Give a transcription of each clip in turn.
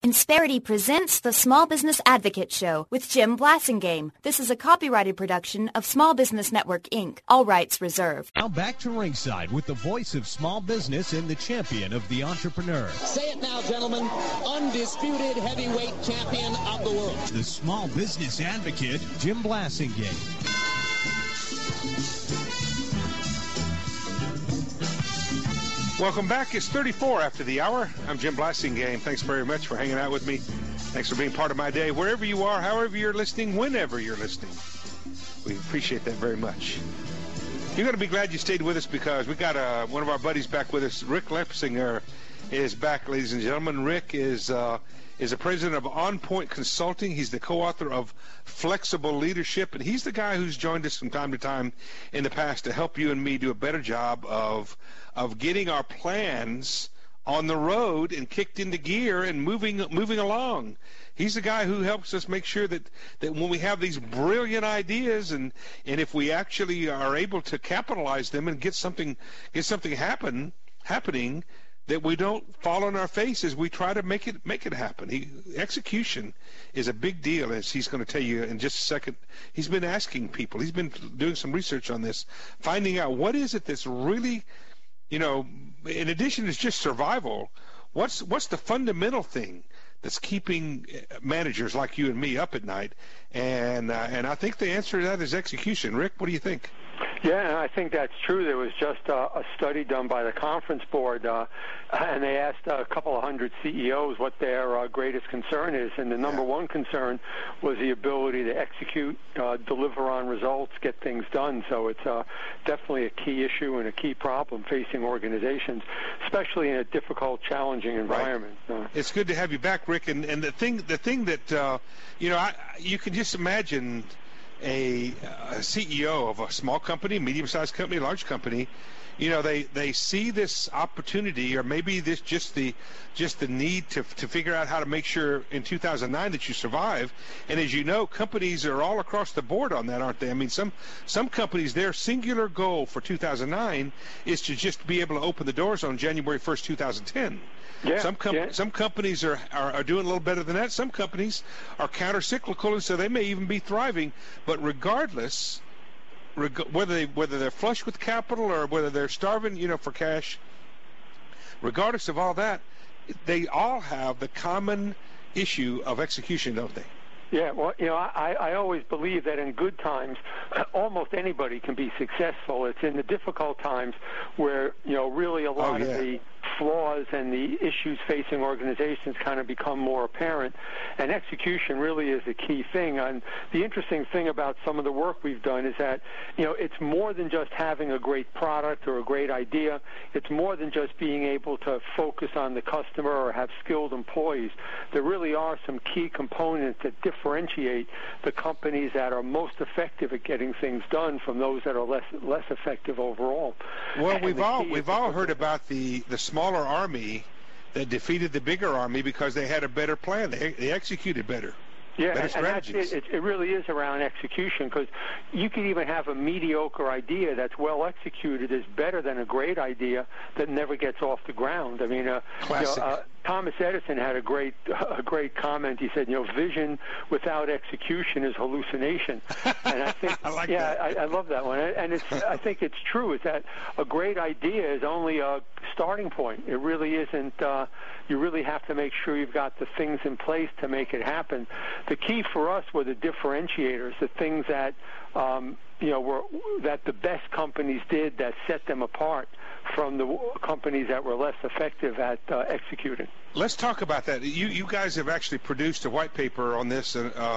Insperity presents the Small Business Advocate Show with Jim Blasingame. This is a copyrighted production of Small Business Network, Inc. All rights reserved. Now back to ringside with the voice of small business and the champion of the entrepreneur. Say it now, gentlemen. Undisputed heavyweight champion of the world. The Small Business Advocate, Jim Blasingame. Welcome back. It's 34 after the hour. I'm Jim Blasingame. Thanks very much for hanging out with me. Thanks for being part of my day. Wherever you are, however you're listening, whenever you're listening. We appreciate that very much. You're going to be glad you stayed with us because we got one of our buddies back with us. Rick Lepsinger is back, ladies and gentlemen. Rick is the president of On Point Consulting. He's the co-author of Flexible Leadership, and he's the guy who's joined us from time to time in the past to help you and me do a better job of getting our plans on the road and kicked into gear and moving along. He's the guy who helps us make sure that when we have these brilliant ideas and if we actually are able to capitalize them and get something happening, that we don't fall on our face as we try to make it happen. Execution is a big deal, as he's going to tell you in just a second. He's been asking people. He's been doing some research on this, finding out what is it that's really, in addition to just survival, what's the fundamental thing that's keeping managers like you and me up at night? And I think the answer to that is execution. Rick, what do you think? Yeah, I think that's true. There was just a study done by the Conference Board, and they asked a couple of hundred CEOs what their greatest concern is, and the number one concern was the ability to execute, deliver on results, get things done. So it's definitely a key issue and a key problem facing organizations, especially in a difficult, challenging environment. Right. It's good to have you back, Rick. And the thing that you can just imagine a CEO of a small company, medium-sized company, large company, they see this opportunity, or maybe this just the need to figure out how to make sure in 2009 that you survive. And as you know, companies are all across the board on that, aren't they? I mean, some companies, their singular goal for 2009 is to just be able to open the doors on January 1st, 2010. Yeah, some companies are doing a little better than that. Some companies are counter-cyclical, and so they may even be thriving. But regardless, whether they're flush with capital or whether they're starving, for cash, regardless of all that, they all have the common issue of execution, don't they? Yeah, well, I always believe that in good times, almost anybody can be successful. It's in the difficult times where, really a lot of the flaws and the issues facing organizations kind of become more apparent, and execution really is a key thing. And the interesting thing about some of the work we've done is that, it's more than just having a great product or a great idea. It's more than just being able to focus on the customer or have skilled employees. There really are some key components that differentiate the companies that are most effective at getting things done from those that are less effective overall. Well, we've all heard about the smaller army that defeated the bigger army because they had a better plan. They executed better. Yeah, better and strategies. It really is around execution, because you can even have a mediocre idea that's well executed is better than a great idea that never gets off the ground. I mean, Thomas Edison had a great comment. He said, vision without execution is hallucination. And I think, I like that. I love that one. And I think it's true. Is that a great idea is only a starting point. It really isn't. You really have to make sure you've got the things in place to make it happen. The key for us were the differentiators, the things that that the best companies did that set them apart from the companies that were less effective at executing. Let's talk about that. You guys have actually produced a white paper on this,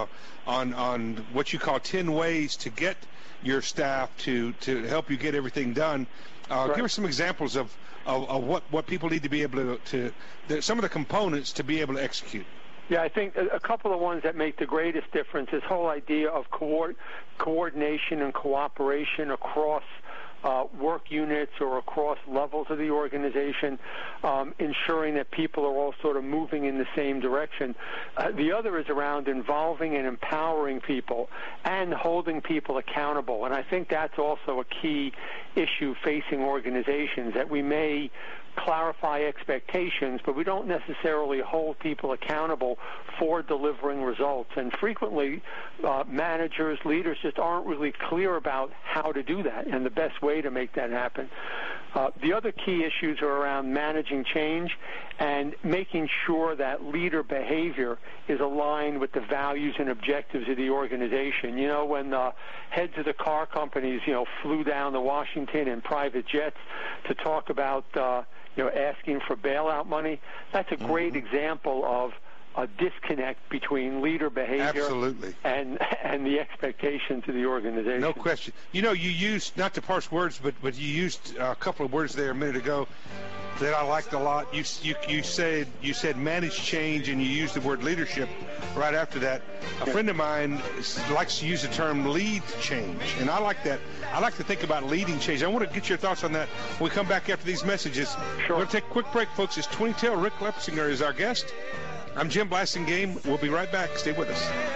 on what you call 10 ways to get your staff to help you get everything done. Right. Give us some examples of what people need to be able to some of the components to be able to execute. Yeah, I think a couple of ones that make the greatest difference is whole idea of coordination and cooperation across work units or across levels of the organization, ensuring that people are all sort of moving in the same direction. The other is around involving and empowering people and holding people accountable. And I think that's also a key issue facing organizations, that we may clarify expectations, but we don't necessarily hold people accountable for delivering results. And frequently, managers, leaders just aren't really clear about how to do that and the best way to make that happen. The other key issues are around managing change and making sure that leader behavior is aligned with the values and objectives of the organization. You know, when the heads of the car companies, flew down to Washington in private jets to talk about, asking for bailout money, that's a great example of a disconnect between leader behavior and the expectations of the organization. No question. You used, not to parse words, but you used a couple of words there a minute ago that I liked a lot. You said manage change, and you used the word leadership right after that. A friend of mine likes to use the term lead change, and I like that. I like to think about leading change. I want to get your thoughts on that when we come back after these messages. Sure. We're going to take a quick break, folks. It's 2010. Rick Lepsinger is our guest. I'm Jim Blasingame. We'll be right back. Stay with us.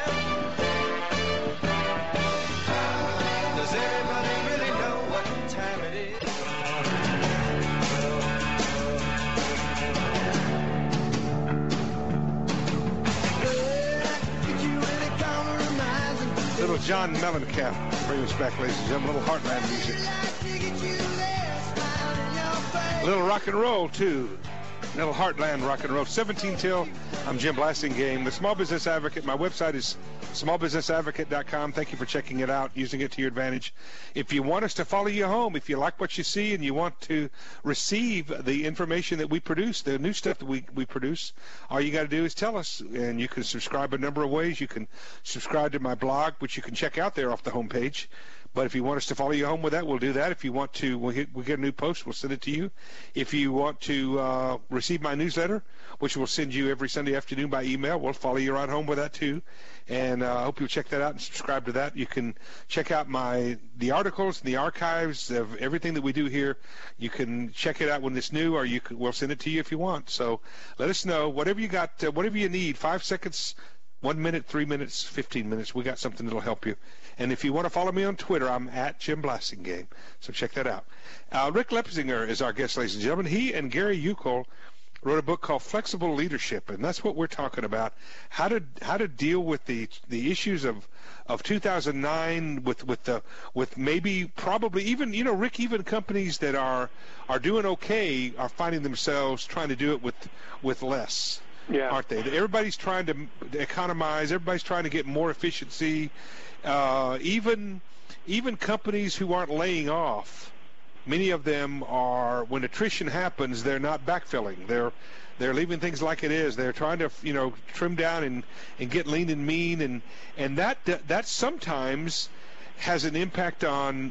Does everybody really know what time it is? Little John Mellencamp. Bring us back, ladies and gentlemen. A little Heartland music. A little rock and roll, too. Little Heartland rock and roll. 17 till. I'm Jim Blasingame, the Small Business Advocate. My website is smallbusinessadvocate.com. Thank you for checking it out, using it to your advantage. If you want us to follow you home, if you like what you see and you want to receive the information that we produce, the new stuff that we produce, all you got to do is tell us. And you can subscribe a number of ways. You can subscribe to my blog, which you can check out there off the homepage. But if you want us to follow you home with that, we'll do that. If you want to, we get a new post, we'll send it to you. If you want to receive my newsletter, which we'll send you every Sunday afternoon by email, we'll follow you right home with that too. And I hope you'll check that out and subscribe to that. You can check out the articles and the archives of everything that we do here. You can check it out when it's new, or we'll send it to you if you want. So let us know. Whatever you got, whatever you need, 5 seconds, 1 minute, 3 minutes, 15 minutes. We got something that'll help you. And if you want to follow me on Twitter, I'm at Jim Blasingame. So check that out. Rick Lepsinger is our guest, ladies and gentlemen. He and Gary Uckel wrote a book called Flexible Leadership, and that's what we're talking about. How to deal with the issues of 2009 with maybe probably even Rick, even companies that are doing okay are finding themselves trying to do it with less. Yeah. Aren't they? Everybody's trying to economize. Everybody's trying to get more efficiency. Even companies who aren't laying off, many of them are, when attrition happens, they're not backfilling. They're leaving things like it is. They're trying to trim down and get lean and mean, and that sometimes has an impact on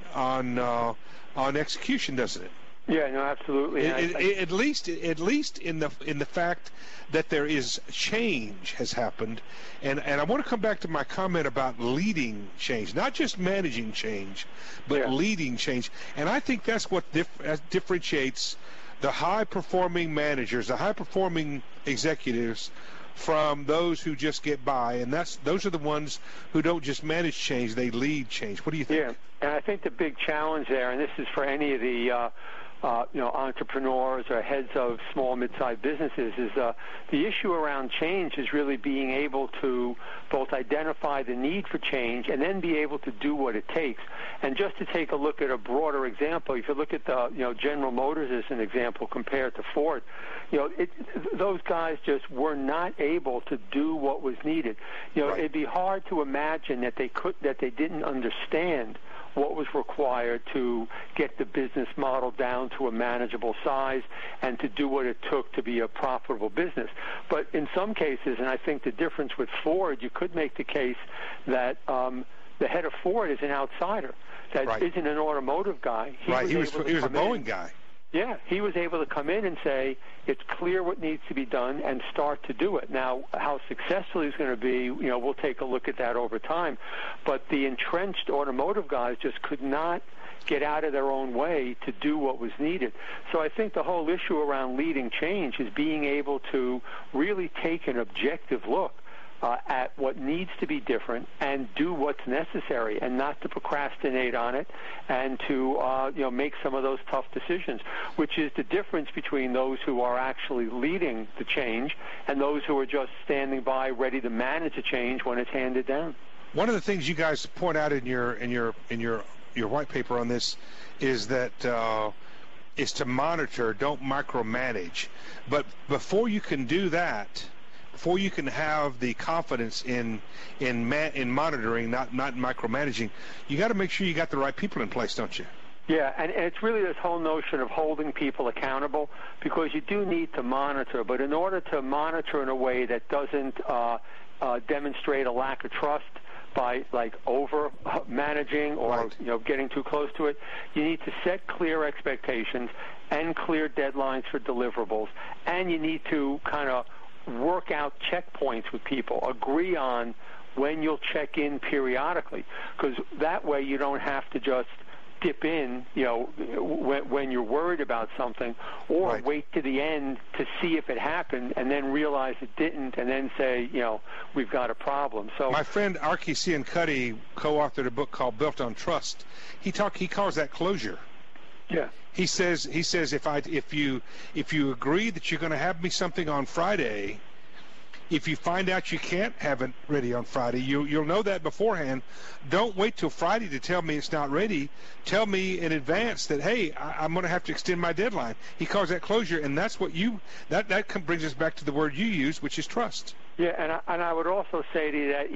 execution, doesn't it? Yeah, no, absolutely. At least in the fact that there is change has happened, and I want to come back to my comment about leading change, not just managing change, but leading change. And I think that's what differentiates the high-performing managers, the high-performing executives, from those who just get by, and those are the ones who don't just manage change; they lead change. What do you think? Yeah, and I think the big challenge there, and this is for any of the entrepreneurs or heads of small, mid-sized businesses, is the issue around change is really being able to both identify the need for change and then be able to do what it takes. And just to take a look at a broader example, if you look at the General Motors as an example compared to Ford, those guys just were not able to do what was needed. Right. It'd be hard to imagine that they didn't understand what was required to get the business model down to a manageable size and to do what it took to be a profitable business. But in some cases, and I think the difference with Ford, you could make the case that the head of Ford is an outsider, that isn't an automotive guy. He was a Boeing guy. Yeah, he was able to come in and say, it's clear what needs to be done, and start to do it. Now, how successful he's going to be, we'll take a look at that over time. But the entrenched automotive guys just could not get out of their own way to do what was needed. So I think the whole issue around leading change is being able to really take an objective look at what needs to be different and do what's necessary, and not to procrastinate on it, and to make some of those tough decisions, which is the difference between those who are actually leading the change and those who are just standing by, ready to manage the change when it's handed down. One of the things you guys point out in your white paper on this is that is to monitor, don't micromanage. But before you can do that, before you can have the confidence in monitoring, not micromanaging, you got to make sure you got the right people in place, don't you? Yeah, and it's really this whole notion of holding people accountable, because you do need to monitor, but in order to monitor in a way that doesn't demonstrate a lack of trust by over managing or getting too close to it, you need to set clear expectations and clear deadlines for deliverables, and you need to kind of work out checkpoints with people, agree on when you'll check in periodically, because that way you don't have to just dip in, when you're worried about something, or wait to the end to see if it happened and then realize it didn't, and then say, we've got a problem. So my friend Archie Ciancuddy co-authored a book called Built on Trust. He calls that closure. Yeah. He says if you agree that you're going to have me something on Friday, if you find out you can't have it ready on Friday, you'll know that beforehand. Don't wait till Friday to tell me it's not ready. Tell me in advance that, hey, I'm going to have to extend my deadline. He calls that closure, and that's what that brings us back to the word you use, which is trust. Yeah, and I would also say to you that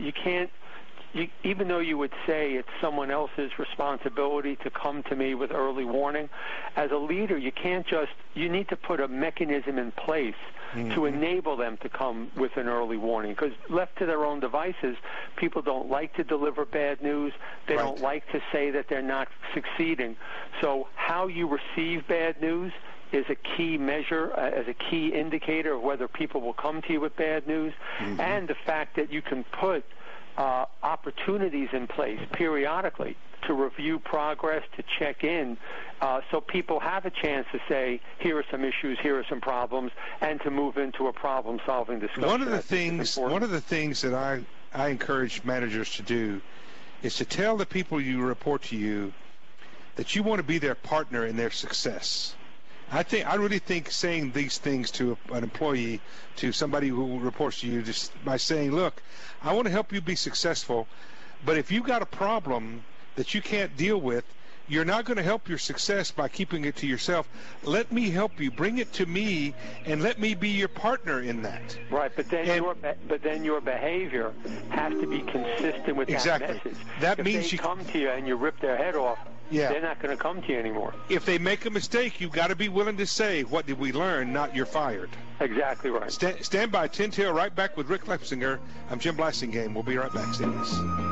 even though you would say it's someone else's responsibility to come to me with early warning, as a leader, you need to put a mechanism in place to enable them to come with an early warning. Because left to their own devices, people don't like to deliver bad news. They don't like to say that they're not succeeding. So how you receive bad news is a key measure, as a key indicator of whether people will come to you with bad news, and the fact that you can put opportunities in place periodically to review progress, to check in, so people have a chance to say, here are some issues, here are some problems, and to move into a problem-solving discussion. One of the things that I encourage managers to do is to tell the people you report to you that you want to be their partner in their success. I really think saying these things to an employee, to somebody who reports to you, just by saying, look, I want to help you be successful, but if you've got a problem that you can't deal with, you're not going to help your success by keeping it to yourself. Let me help you. Bring it to me, and let me be your partner in that. Right, but then your behavior has to be consistent with that message. That if means they come to you and you rip their head off, they're not going to come to you anymore. If they make a mistake, you've got to be willing to say, what did we learn, not you're fired. Exactly right. Stand by, 10 Till, right back with Rick Lepsinger. I'm Jim Blasingame. We'll be right back. Stay with us.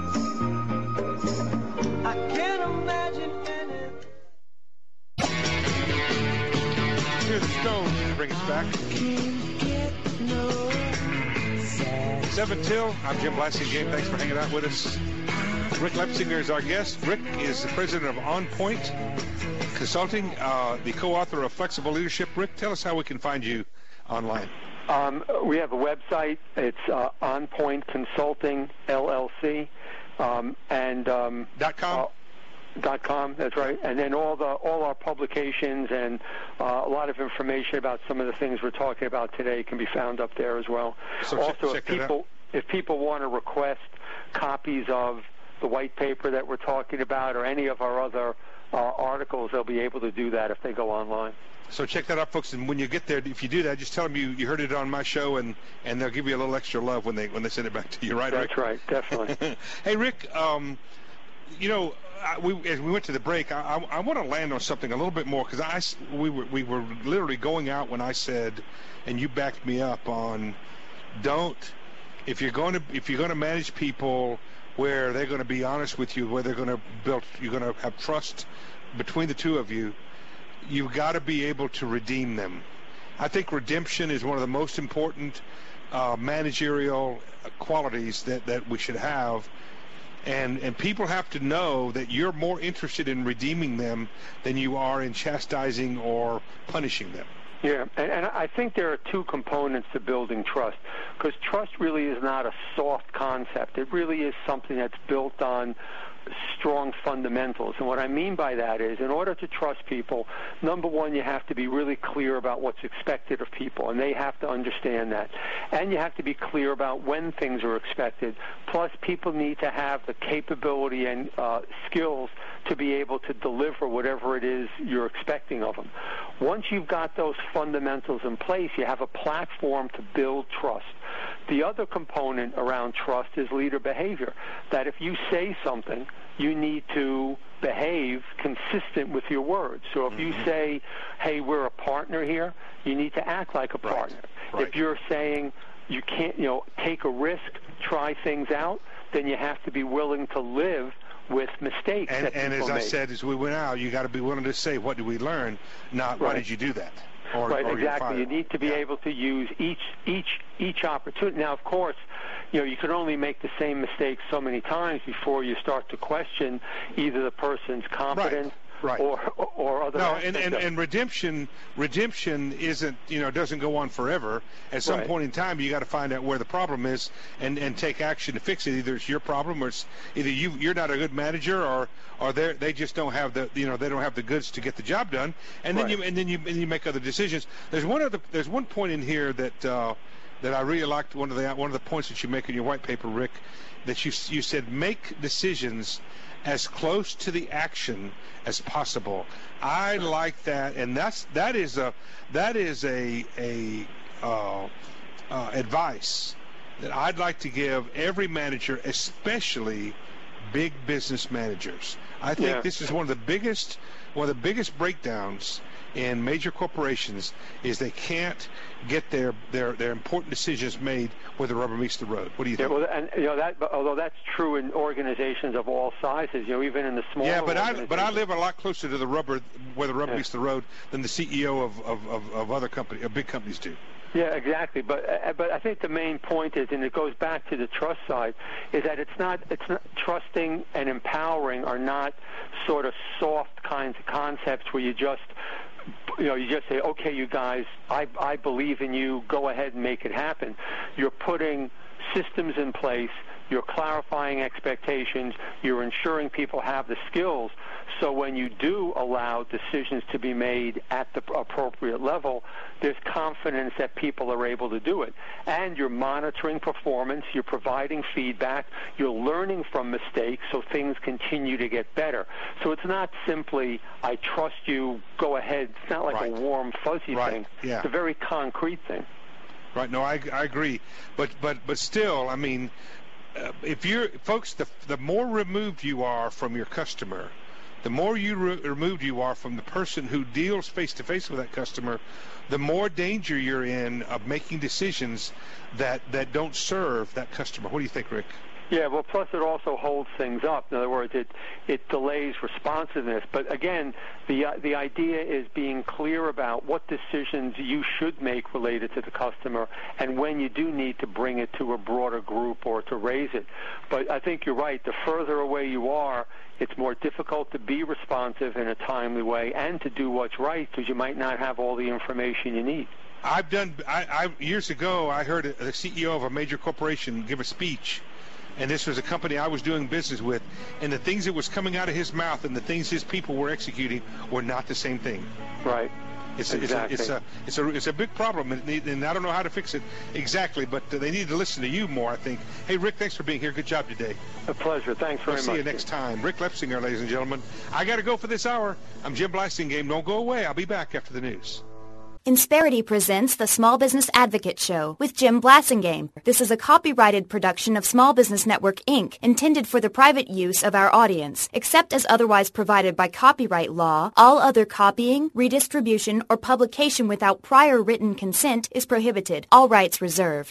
I can't imagine anything. Here's the Stones to bring us back. 7 Till, I'm Jim Blasingame. Thanks for hanging out with us. Rick Lepsinger is our guest. Rick is the president of On Point Consulting, the co-author of Flexible Leadership. Rick, tell us how we can find you online. We have a website. It's On Point Consulting LLC, and .com. .com, that's right. And then all our publications and a lot of information about some of the things we're talking about today can be found up there as well. So also, check if people want to request copies of the white paper that we're talking about or any of our other articles, they'll be able to do that if they go online. So check that out, folks. And when you get there, if you do that, just tell them you heard it on my show, and they'll give you a little extra love when they send it back to you, right, Rick? That's right, definitely. Hey, Rick, as we went to the break, I want to land on something a little bit more, because we were literally going out when I said, and you backed me up on, if you're going to manage people where they're going to be honest with you, where you're going to have trust between the two of you, you've got to be able to redeem them. I think redemption is one of the most important managerial qualities that we should have. And people have to know that you're more interested in redeeming them than you are in chastising or punishing them. Yeah, and I think there are two components to building trust, because trust really is not a soft concept. It really is something that's built on strong fundamentals. And what I mean by that is, in order to trust people, number one, you have to be really clear about what's expected of people, and they have to understand that. And you have to be clear about when things are expected. Plus, people need to have the capability and skills to be able to deliver whatever it is you're expecting of them. Once you've got those fundamentals in place, you have a platform to build trust. The other component around trust is leader behavior, that if you say something, you need to behave consistent with your words. So if you say, hey, we're a partner here, you need to act like a partner. Right. If you're saying you can't, take a risk, try things out, then you have to be willing to live with mistakes. And as I said, as we went out, you got to be willing to say, what did we learn? Not why did you do that? Right, exactly. You need to be able to use each opportunity. Now, of course, you can only make the same mistake so many times before you start to question either the person's competence or other. No, and redemption isn't doesn't go on forever. At some point in time, you got to find out where the problem is and take action to fix it. Either it's your problem, or it's either you're not a good manager, or they just don't have the they don't have the goods to get the job done. And then you make other decisions. There's one point in here that I really liked, one of the points that you make in your white paper, Rick, that you said make decisions as close to the action as possible. I like that, and that is advice that I'd like to give every manager, especially big business managers. I think this is one of the biggest breakdowns in major corporations is they can't get their important decisions made where the rubber meets the road. What do you think? Yeah, well, and although that's true in organizations of all sizes, even in the small. Yeah, but I live a lot closer to the rubber where the rubber meets the road than the CEO of other big companies do. Yeah, exactly. But I think the main point is, and it goes back to the trust side, is that it's not trusting and empowering are not sort of soft kinds of concepts where you just say, okay, you guys, I believe in you, go ahead and make it happen. You're putting systems in place, you're clarifying expectations, you're ensuring people have the skills, so when you do allow decisions to be made at the appropriate level, there's confidence that people are able to do it. And you're monitoring performance, you're providing feedback, you're learning from mistakes so things continue to get better. So it's not simply, I trust you, go ahead. It's not like a warm, fuzzy thing. Yeah. It's a very concrete thing. Right. No, I agree. But still, I mean, if you're, folks, the more removed you are from your customer, the more removed you are from the person who deals face-to-face with that customer, the more danger you're in of making decisions that don't serve that customer. What do you think, Rick? Yeah, well, plus it also holds things up. In other words, it delays responsiveness. But again, the idea is being clear about what decisions you should make related to the customer and when you do need to bring it to a broader group or to raise it. But I think you're right. The further away you are, it's more difficult to be responsive in a timely way and to do what's right because you might not have all the information you need. Years ago, I heard the CEO of a major corporation give a speech. And this was a company I was doing business with, and the things that was coming out of his mouth and the things his people were executing were not the same thing. Right. It's a big problem, and I don't know how to fix it exactly, but they need to listen to you more, I think. Hey, Rick, thanks for being here. Good job today. A pleasure. Thanks very much. We'll see you next time. Rick Lepsinger, ladies and gentlemen. I got to go for this hour. I'm Jim Blasingame. Don't go away. I'll be back after the news. Insperity presents the Small Business Advocate Show with Jim Blasingame. This is a copyrighted production of Small Business Network, Inc., intended for the private use of our audience. Except as otherwise provided by copyright law, all other copying, redistribution, or publication without prior written consent is prohibited. All rights reserved.